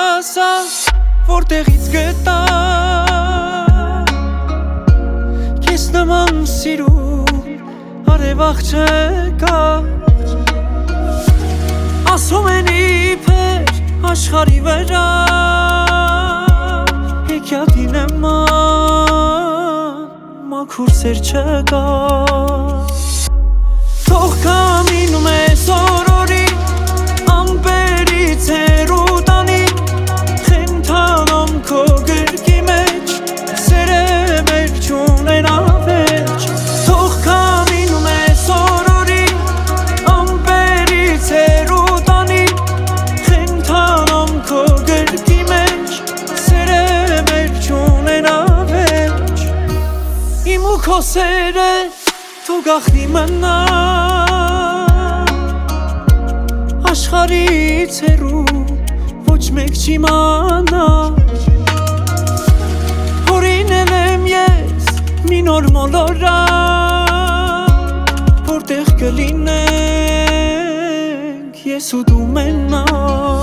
ասա, որտեղից գտա Քեզ նման սիրուն արևաղ չկա Ասում են իբեր աշխարհի վրա Հեքիաթի նման մաքուր սեր չկա Թող կամինում ես օրորի ամպերից հեռու տանի Խենթանում քո գրկի մեջ սերը մեր չունենա վերջ Թող կամինում ես օրորի ամպերից հեռու տանի Խենթանում քո գրկի մեջ սերը մեր չունենա վերջ Իմ ու քո սերը Թող գախնի մնա Աշխարհից հեռու ոչ մեկ չիմանա Հորինել եմ ես մի նոր մոլորակ Որտեղ կլինենք ես ու դու մենակ